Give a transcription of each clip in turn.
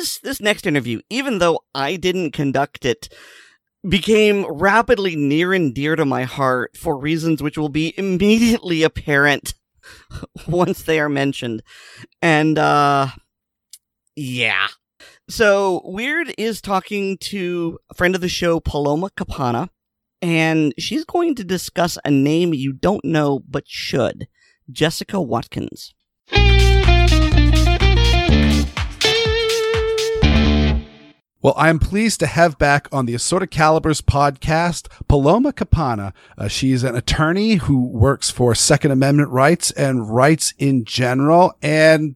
this next interview, even though I didn't conduct it, became rapidly near and dear to my heart for reasons which will be immediately apparent once they are mentioned. And, yeah. So, Weird is talking to a friend of the show, Paloma Capana, and she's going to discuss a name you don't know but should, Jessica Watkins. Well, I am pleased to have back on the Assorted Calibers podcast, Paloma Capana. She's an attorney who works for Second Amendment rights and rights in general. And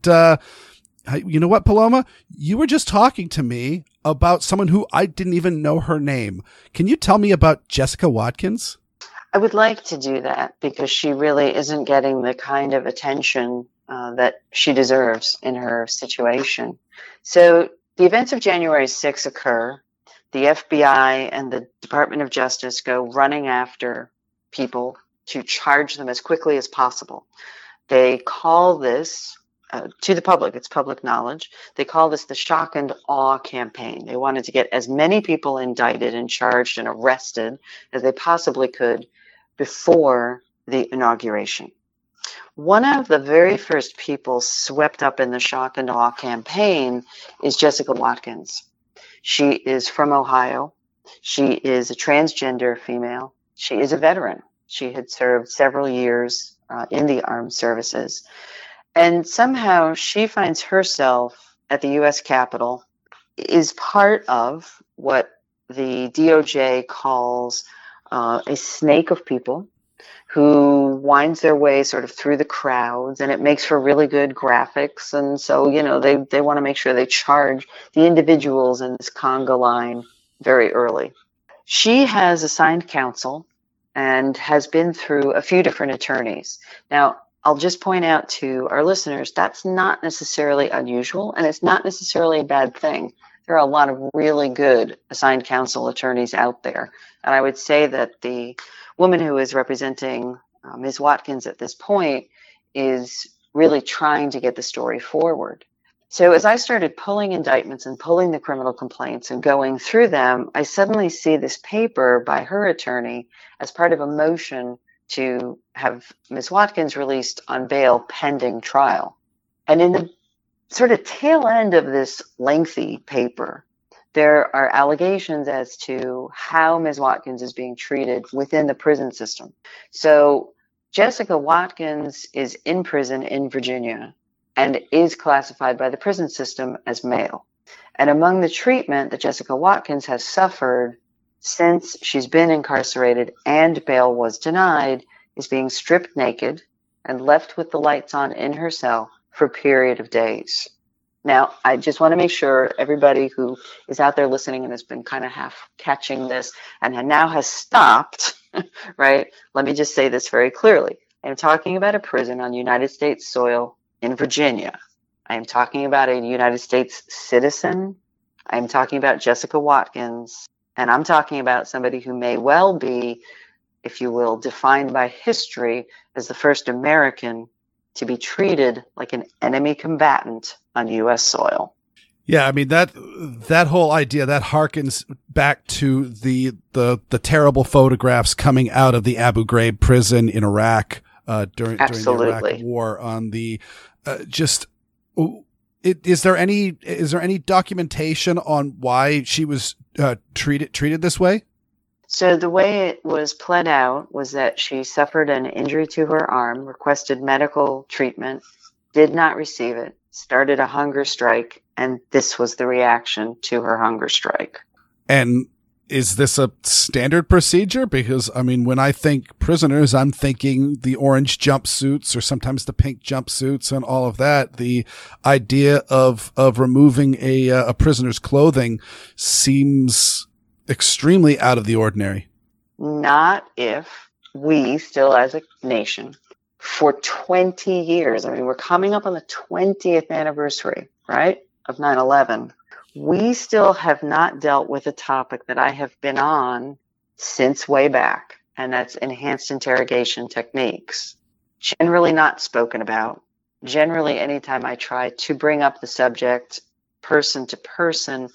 you know what, Paloma? You were just talking to me about someone who I didn't even know her name. Can you tell me about Jessica Watkins? I would like to do that because she really isn't getting the kind of attention that she deserves in her situation. So the events of January 6 occur. The FBI and the Department of Justice go running after people to charge them as quickly as possible. They call this, to the public, it's public knowledge, they call this the shock and awe campaign. They wanted to get as many people indicted and charged and arrested as they possibly could before the inauguration. One of the very first people swept up in the shock and awe campaign is Jessica Watkins. She is from Ohio. She is a transgender female. She is a veteran. She had served several years in the armed services. And somehow she finds herself at the U.S. Capitol, is part of what the DOJ calls a snake of people who winds their way sort of through the crowds, and it makes for really good graphics. And so, you know, they want to make sure they charge the individuals in this conga line very early. She has assigned counsel and has been through a few different attorneys. Now, I'll just point out to our listeners, that's not necessarily unusual, and it's not necessarily a bad thing. There are a lot of really good assigned counsel attorneys out there. And I would say that the woman who is representing Ms. Watkins at this point is really trying to get the story forward. So as I started pulling indictments and pulling the criminal complaints and going through them, I suddenly see this paper by her attorney as part of a motion to have Ms. Watkins released on bail pending trial. And in the sort of tail end of this lengthy paper, there are allegations as to how Ms. Watkins is being treated within the prison system. So Jessica Watkins is in prison in Virginia and is classified by the prison system as male. And among the treatment that Jessica Watkins has suffered since she's been incarcerated and bail was denied is being stripped naked and left with the lights on in her cell for a period of days. Now, I just want to make sure everybody who is out there listening and has been kind of half catching this and now has stopped, right? Let me just say this very clearly. I'm talking about a prison on United States soil in Virginia. I am talking about a United States citizen. I am talking about Jessica Watkins. And I'm talking about somebody who may well be, if you will, defined by history as the first American to be treated like an enemy combatant on U.S. soil. Yeah, I mean, that whole idea, that harkens back to the terrible photographs coming out of the Abu Ghraib prison in Iraq during the Iraq War. On the is there any documentation on why she was treated this way? So the way it was pled out was that she suffered an injury to her arm, requested medical treatment, did not receive it, started a hunger strike, and this was the reaction to her hunger strike. And is this a standard procedure? Because, I mean, when I think prisoners, I'm thinking the orange jumpsuits or sometimes the pink jumpsuits and all of that. The idea of removing a prisoner's clothing seems extremely out of the ordinary. Not if we still as a nation for 20 years, I mean, we're coming up on the 20th anniversary, right, of 9/11. We still have not dealt with a topic that I have been on since way back, and that's enhanced interrogation techniques. Generally not spoken about. Generally, anytime I try to bring up the subject, person to person,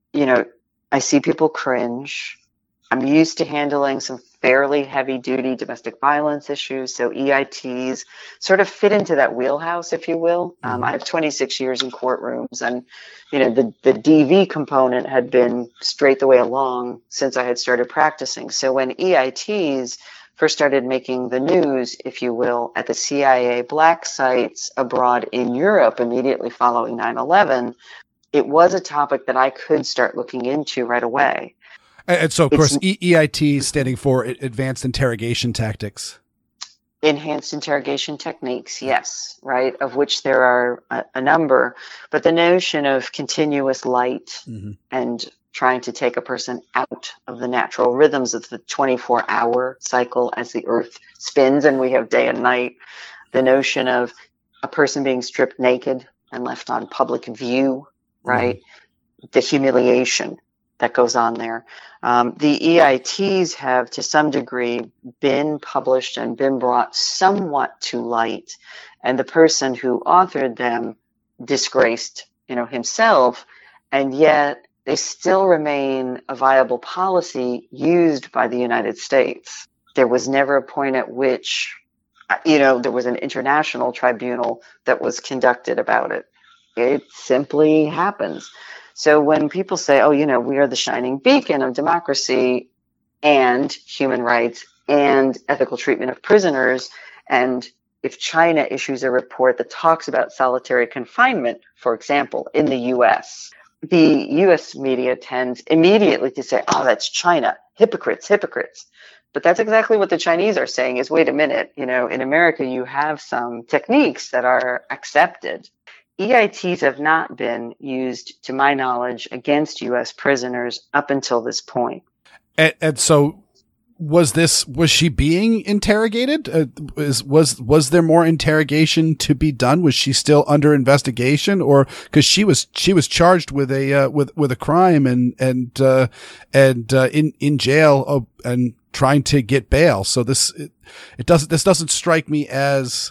I see people cringe. I'm used to handling some fairly heavy-duty domestic violence issues, so EITs sort of fit into that wheelhouse, if you will. I have 26 years in courtrooms, and the DV component had been straight the way along since I had started practicing. So when EITs first started making the news, if you will, at the CIA black sites abroad in Europe immediately following 9/11, it was a topic that I could start looking into right away. And so, of course, EIT standing for Advanced Interrogation Tactics. Enhanced interrogation techniques, yes, right, of which there are a number. But the notion of continuous light and trying to take a person out of the natural rhythms of the 24-hour cycle as the earth spins and we have day and night, the notion of a person being stripped naked and left on public view, right, the humiliation that goes on there. The EITs have, to some degree, been published and been brought somewhat to light, and the person who authored them disgraced, himself, and yet they still remain a viable policy used by the United States. There was never a point at which, there was an international tribunal that was conducted about it. It simply happens. So when people say, we are the shining beacon of democracy and human rights and ethical treatment of prisoners, and if China issues a report that talks about solitary confinement, for example, in the U.S., the U.S. media tends immediately to say, oh, that's China, hypocrites. But that's exactly what the Chinese are saying is, wait a minute, in America you have some techniques that are accepted. EITs have not been used, to my knowledge, against U.S. prisoners up until this point. And so, was she being interrogated? Was there more interrogation to be done? Was she still under investigation, or because she was charged with a crime and in jail and trying to get bail? So this doesn't strike me as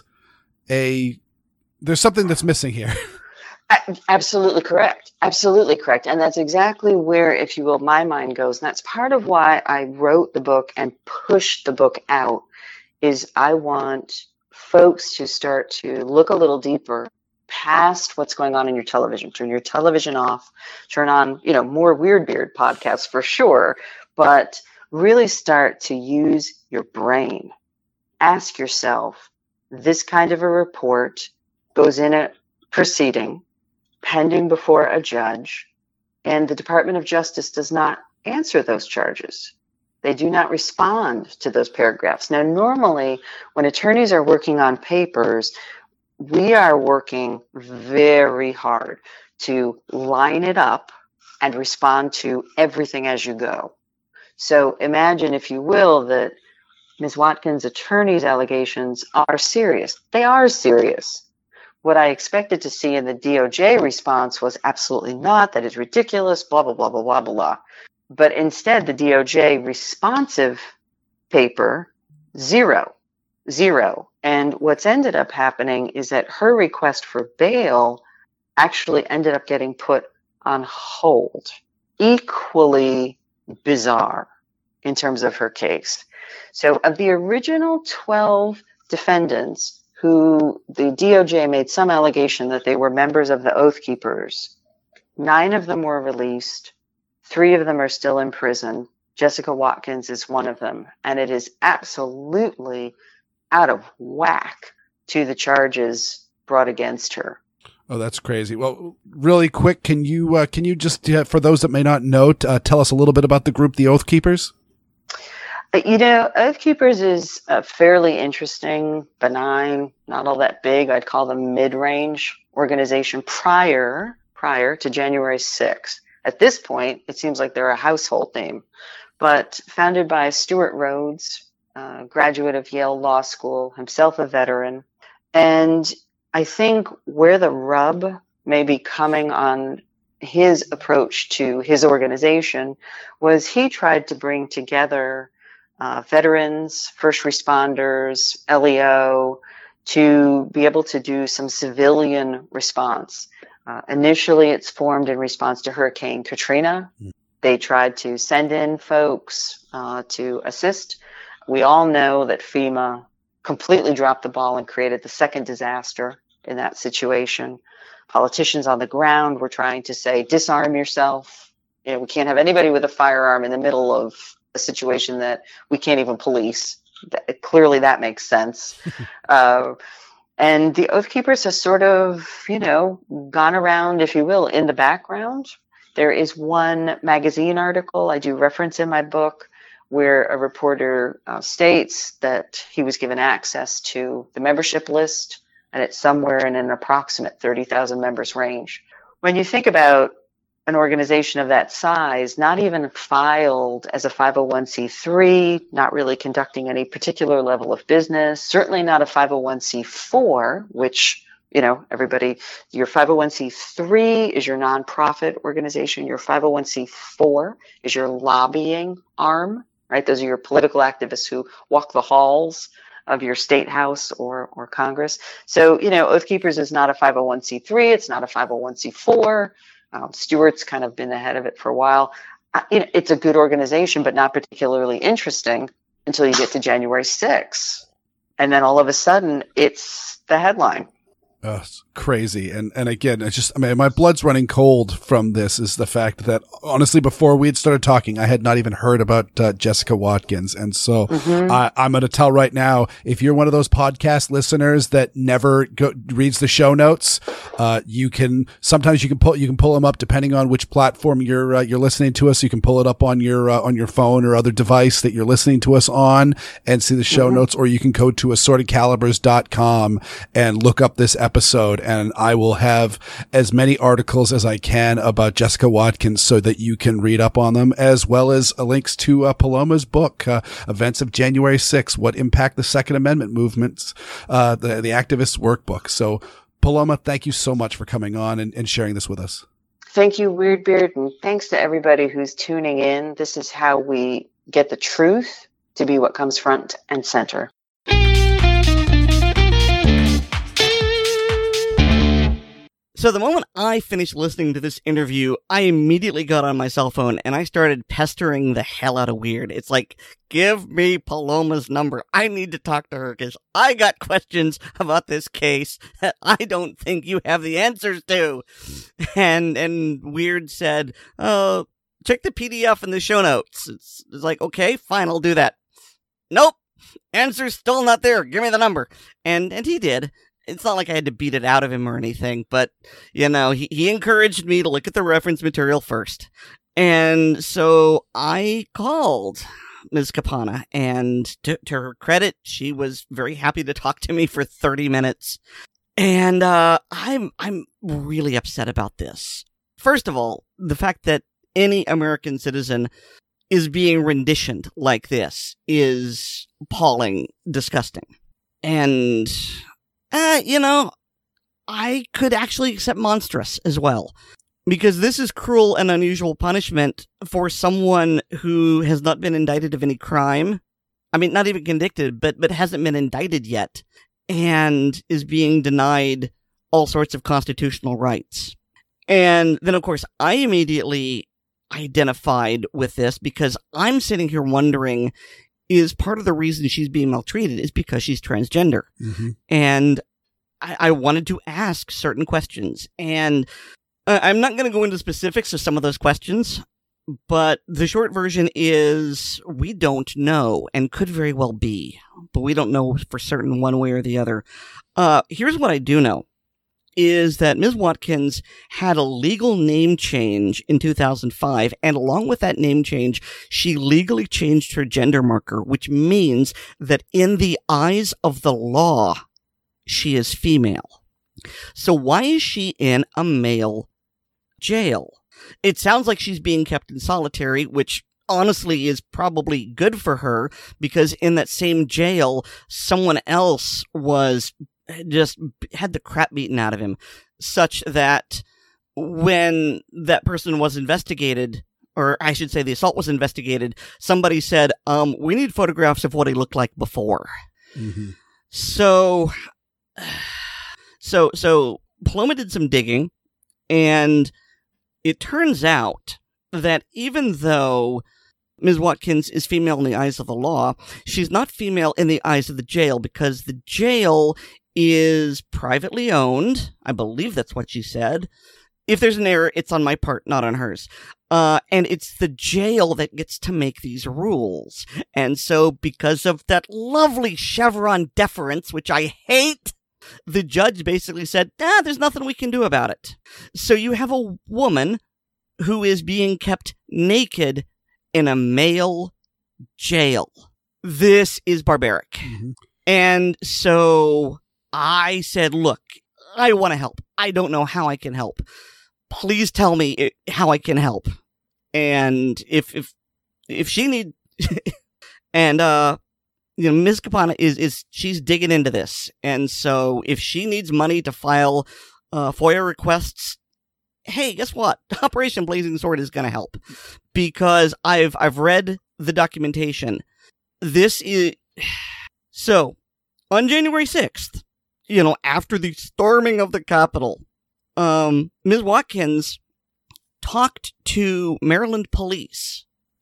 there's something that's missing here. Absolutely correct. Absolutely correct. And that's exactly where, if you will, my mind goes. And that's part of why I wrote the book and pushed the book out, is I want folks to start to look a little deeper past what's going on in your television. Turn your television off, turn on, more Weird Beard podcasts for sure, but really start to use your brain. Ask yourself, this kind of a report goes in a proceeding pending before a judge, and the Department of Justice does not answer those charges. They do not respond to those paragraphs. Now, normally, when attorneys are working on papers, we are working very hard to line it up and respond to everything as you go. So imagine, if you will, that Ms. Watkins' attorney's allegations are serious. They are serious. What I expected to see in the DOJ response was absolutely not. That is ridiculous, blah, blah, blah, blah, blah, blah. But instead, the DOJ responsive paper, zero. And what's ended up happening is that her request for bail actually ended up getting put on hold. Equally bizarre in terms of her case. So of the original 12 defendants who the DOJ made some allegation that they were members of the Oath Keepers, 9 of them were released. 3 of them are still in prison. Jessica Watkins is one of them. And it is absolutely out of whack to the charges brought against her. Oh, that's crazy. Well, really quick, can you just, for those that may not know, tell us a little bit about the group, the Oath Keepers? Oath Keepers is a fairly interesting, benign, not all that big, I'd call them mid-range organization prior to January 6th. At this point, it seems like they're a household name, but founded by Stuart Rhodes, graduate of Yale Law School, himself a veteran. And I think where the rub may be coming on his approach to his organization was he tried to bring together veterans, first responders, LEO, to be able to do some civilian response. Initially, it's formed in response to Hurricane Katrina. They tried to send in folks to assist. We all know that FEMA completely dropped the ball and created the second disaster in that situation. Politicians on the ground were trying to say, disarm yourself. We can't have anybody with a firearm in the middle of a situation that we can't even police. Clearly, that makes sense. And the Oath Keepers have sort of, gone around, if you will, in the background. There is one magazine article I do reference in my book where a reporter states that he was given access to the membership list, and it's somewhere in an approximate 30,000 members range. When you think about an organization of that size, not even filed as a 501c3, not really conducting any particular level of business, certainly not a 501c4, which, everybody, your 501c3 is your nonprofit organization. Your 501c4 is your lobbying arm, right? Those are your political activists who walk the halls of your state house or Congress. So, Oath Keepers is not a 501c3. It's not a 501c4. Stuart's kind of been ahead of it for a while. It's a good organization, but not particularly interesting until you get to January 6th. And then all of a sudden, it's the headline. It's crazy. And again, my blood's running cold from this is the fact that honestly, before we had started talking, I had not even heard about Jessica Watkins. And so I'm going to tell right now, if you're one of those podcast listeners that never reads the show notes, you can pull them up depending on which platform you're listening to us. You can pull it up on your phone or other device that you're listening to us on and see the show notes, or you can go to assortedcalibers.com and look up this episode, and I will have as many articles as I can about Jessica Watkins so that you can read up on them, as well as links to Paloma's book, Events of January 6th, What Impact the Second Amendment Movements, the Activist Workbook. So, Paloma, thank you so much for coming on and sharing this with us. Thank you, Weirdbeard, and thanks to everybody who's tuning in. This is how we get the truth to be what comes front and center. So the moment I finished listening to this interview, I immediately got on my cell phone and I started pestering the hell out of Weird. It's like, give me Paloma's number. I need to talk to her because I got questions about this case that I don't think you have the answers to. And Weird said, oh, check the PDF in the show notes. It's like, okay, fine, I'll do that. Nope, answer's still not there. Give me the number. And he did. It's not like I had to beat it out of him or anything, but, he encouraged me to look at the reference material first. And so I called Ms. Capana, and to her credit, she was very happy to talk to me for 30 minutes. And I'm really upset about this. First of all, the fact that any American citizen is being renditioned like this is appalling, disgusting. And I could actually accept monstrous as well, because this is cruel and unusual punishment for someone who has not been indicted of any crime. I mean, not even convicted, but hasn't been indicted yet, and is being denied all sorts of constitutional rights. And then, of course, I immediately identified with this because I'm sitting here wondering, is part of the reason she's being maltreated is because she's transgender. Mm-hmm. And I wanted to ask certain questions. And I'm not going to go into specifics of some of those questions, but the short version is we don't know, and could very well be, but we don't know for certain one way or the other. Here's what I do know, is that Ms. Watkins had a legal name change in 2005, and along with that name change, she legally changed her gender marker, which means that in the eyes of the law, she is female. So why is she in a male jail? It sounds like she's being kept in solitary, which honestly is probably good for her, because in that same jail, someone else just had the crap beaten out of him, such that when that person was investigated, or I should say the assault was investigated, somebody said, we need photographs of what he looked like before. Mm-hmm. So So Paloma did some digging, and it turns out that even though Ms. Watkins is female in the eyes of the law, she's not female in the eyes of the jail, because the jail is privately owned. I believe that's what she said. If there's an error, it's on my part, not on hers. And it's the jail that gets to make these rules. And so because of that lovely Chevron deference, which I hate, the judge basically said, there's nothing we can do about it. So you have a woman who is being kept naked in a male jail. This is barbaric. Mm-hmm. And so I said, look, I want to help. I don't know how I can help. Please tell me how I can help. And if she need, and Ms. Campana she's digging into this, and so if she needs money to file FOIA requests, hey, guess what? Operation Blazing Sword is going to help, because I've read the documentation. This is so on January 6th, after the storming of the Capitol, Ms. Watkins talked to Maryland police.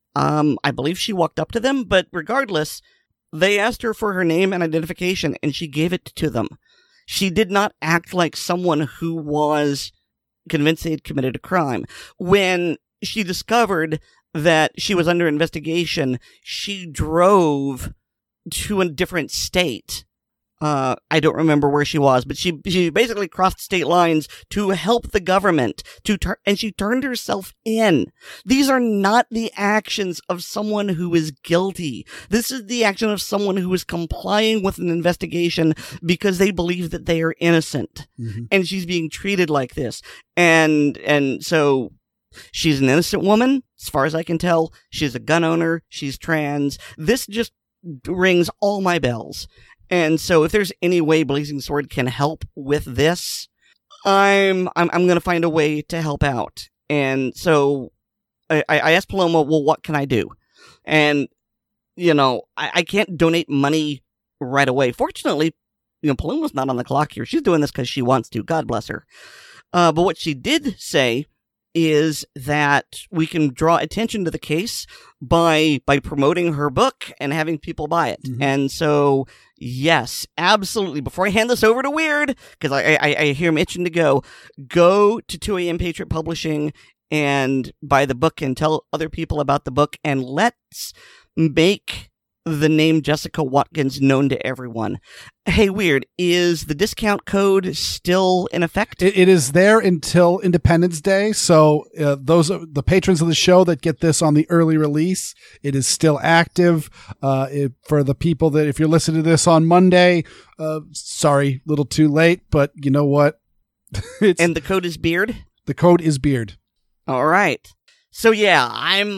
I believe she walked up to them, but regardless, they asked her for her name and identification, and she gave it to them. She did not act like someone who was convinced they had committed a crime. When she discovered that she was under investigation, she drove to a different state. I don't remember where she was, but she basically crossed state lines to help the government, and she turned herself in. These are not the actions of someone who is guilty. This is the action of someone who is complying with an investigation because they believe that they are innocent. Mm-hmm. And she's being treated like this. And so she's an innocent woman, as far as I can tell. She's a gun owner. She's trans. This just rings all my bells. And so if there's any way Blazing Sword can help with this, I'm going to find a way to help out. And so I asked Paloma, well, what can I do? And, I can't donate money right away. Fortunately, Paloma's not on the clock here. She's doing this because she wants to. God bless her. But what she did say is that we can draw attention to the case by promoting her book and having people buy it. Mm-hmm. And so, yes, absolutely. Before I hand this over to Weird, because I hear him itching to go to 2AM Patriot Publishing and buy the book and tell other people about the book, and let's make the name Jessica Watkins known to everyone. Hey, Weird, is the discount code still in effect? It is there until Independence Day. So those are the patrons of the show that get this on the early release. It is still active. For the people that, if you're listening to this on Monday, sorry, a little too late, but you know what? And the code is Beard? The code is Beard. All right. So yeah, I'm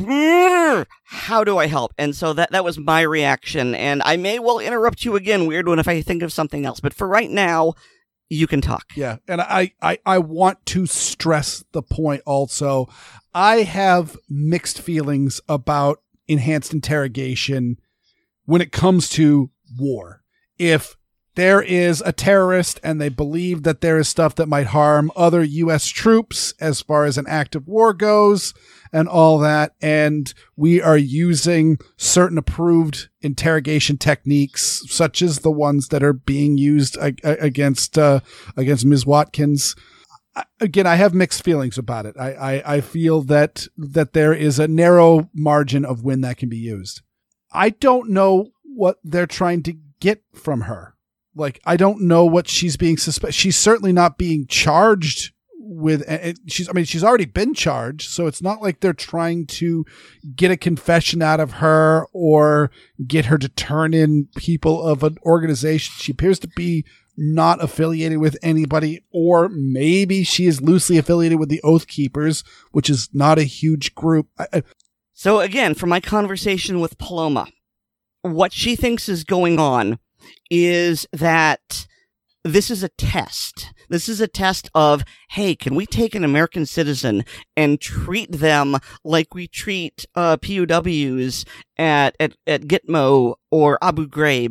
how do I help? And so that was my reaction, and I may well interrupt you again, Weird One, if I think of something else, but for right now, you can talk. Yeah, and I want to stress the point also. I have mixed feelings about enhanced interrogation when it comes to war. If there is a terrorist and they believe that there is stuff that might harm other U.S. troops as far as an act of war goes and all that, and we are using certain approved interrogation techniques, such as the ones that are being used against Ms. Watkins. Again, I have mixed feelings about it. I feel that there is a narrow margin of when that can be used. I don't know what they're trying to get from her. Like, I don't know what she's being suspected. She's certainly not being charged with. She's already been charged. So it's not like they're trying to get a confession out of her or get her to turn in people of an organization. She appears to be not affiliated with anybody, or maybe she is loosely affiliated with the Oath Keepers, which is not a huge group. So again, from my conversation with Paloma, what she thinks is going on is that this is a test. This is a test of, hey, can we take an American citizen and treat them like we treat POWs at Gitmo or Abu Ghraib,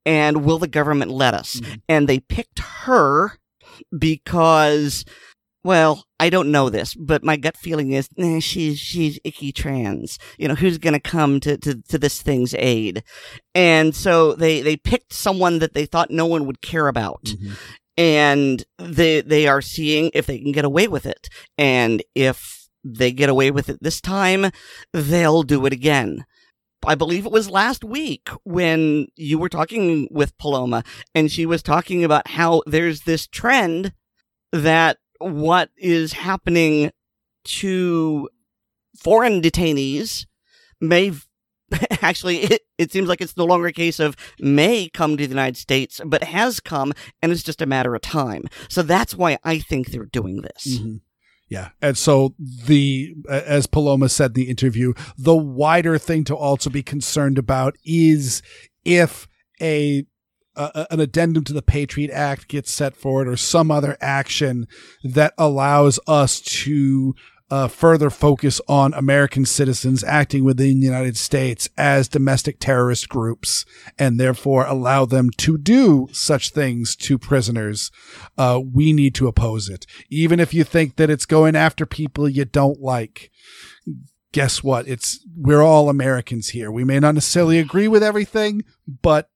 And will the government let us? Mm-hmm. And they picked her because, well, I don't know this, but my gut feeling is she's icky trans. Who's going to come to this thing's aid? And so they picked someone that they thought no one would care about. Mm-hmm. And they are seeing if they can get away with it. And if they get away with it this time, they'll do it again. I believe it was last week when you were talking with Paloma, and she was talking about how there's this trend that what is happening to foreign detainees may actually, it seems like it's no longer a case of may come to the United States, but has come, and it's just a matter of time. So that's why I think they're doing this. Mm-hmm. Yeah. And so as Paloma said in the interview, the wider thing to also be concerned about is if an addendum to the Patriot Act gets set forward or some other action that allows us to further focus on American citizens acting within the United States as domestic terrorist groups, and therefore allow them to do such things to prisoners. We need to oppose it. Even if you think that it's going after people you don't like, guess what? We're all Americans here. We may not necessarily agree with everything, but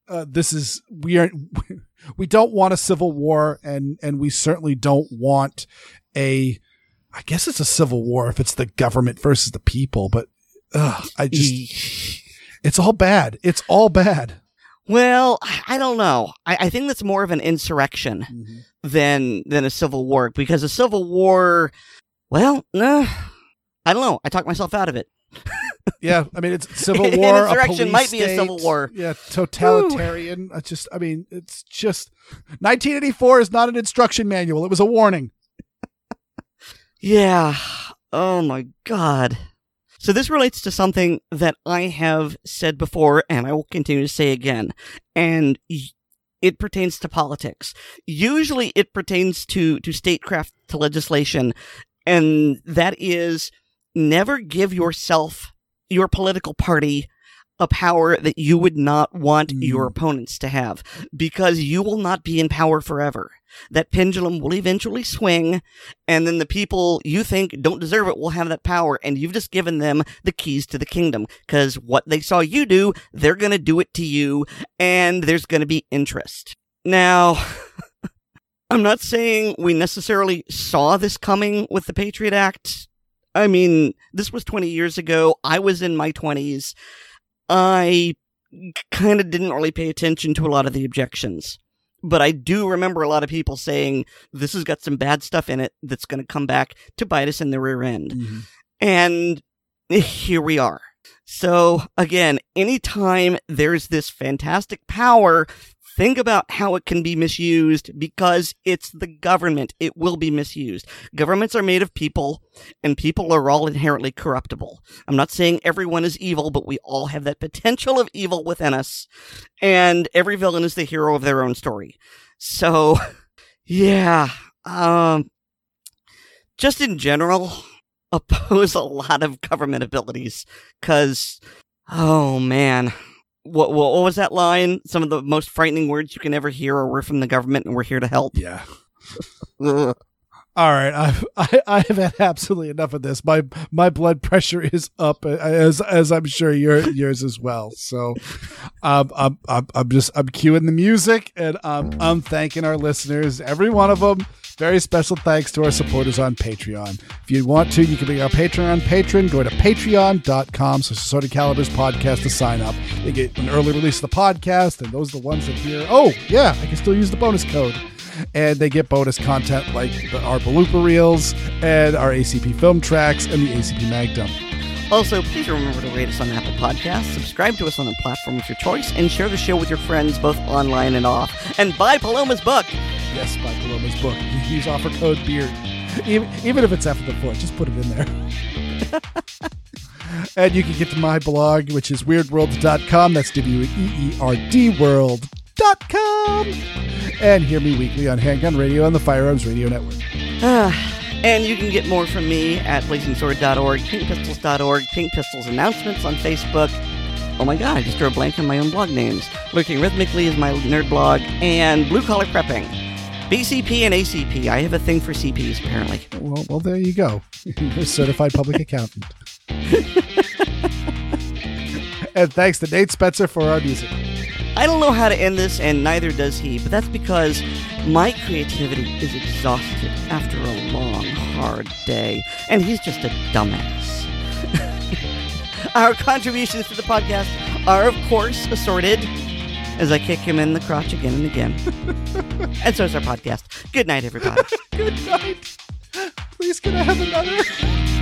we don't want a civil war, and we certainly don't want I guess it's a civil war if it's the government versus the people, but it's all bad. It's all bad. Well, I don't know. I think that's more of an insurrection than a civil war, because a civil war, well, I don't know. I talked myself out of it. Yeah, I mean, it's civil war. An insurrection might be a civil war. Yeah, totalitarian. It's just 1984 is not an instruction manual. It was a warning. Yeah. Oh my God. So this relates to something that I have said before, and I will continue to say again, and it pertains to politics. Usually it pertains to statecraft, to legislation, and that is never give yourself, your political party, a power that you would not want your opponents to have, because you will not be in power forever. That pendulum will eventually swing, and then the people you think don't deserve it will have that power, and you've just given them the keys to the kingdom, because what they saw you do, they're going to do it to you, and there's going to be interest. Now, I'm not saying we necessarily saw this coming with the Patriot Act. I mean, this was 20 years ago. I was in my 20s. I kind of didn't really pay attention to a lot of the objections. But I do remember a lot of people saying, this has got some bad stuff in it that's going to come back to bite us in the rear end. Mm-hmm. And here we are. So, again, anytime there's this fantastic power, think about how it can be misused, because it's the government. It will be misused. Governments are made of people, and people are all inherently corruptible. I'm not saying everyone is evil, but we all have that potential of evil within us, and every villain is the hero of their own story. So, yeah, just in general, oppose a lot of government abilities, because, oh man, what was that line? Some of the most frightening words you can ever hear are, "We're from the government and we're here to help." Yeah. All right, I have had absolutely enough of this. My blood pressure is up, as I'm sure yours as well. So, I'm cueing the music, and I'm thanking our listeners, every one of them. Very special thanks to our supporters on Patreon. If you want to, you can be our Patreon patron. Go to patreon.com/Assorted Calibers Podcast to sign up. You get an early release of the podcast, and those are the ones that hear, oh, yeah, I can still use the bonus code. And they get bonus content like our blooper reels and our ACP film tracks and the ACP Mag Dump. Also, please remember to rate us on Apple Podcasts, subscribe to us on a platform of your choice, and share the show with your friends both online and off. And buy Paloma's book. Yes, buy Paloma's book. Use offer code BEARD. Even if it's after the 4th, just put it in there. And you can get to my blog, which is weirdworld.com. That's WEERD world.com. And hear me weekly on Handgun Radio and the Firearms Radio Network. And you can get more from me at blazingsword.org, pinkpistols.org, Pink Pistols Announcements on Facebook, Oh my god, I just drew a blank on my own blog names. Lurking Rhythmically is my nerd blog, and Blue Collar Prepping. BCP and ACP. I have a thing for CPs, apparently. Well, there you go. You're a certified public accountant. And thanks to Nate Spencer for our music. I don't know how to end this, and neither does he, but that's because my creativity is exhausted after a long, hard day, and he's just a dumbass. Our contributions to the podcast are, of course, assorted, as I kick him in the crotch again and again. And so is our podcast. Good night, everybody. Good night. Please, can I have another?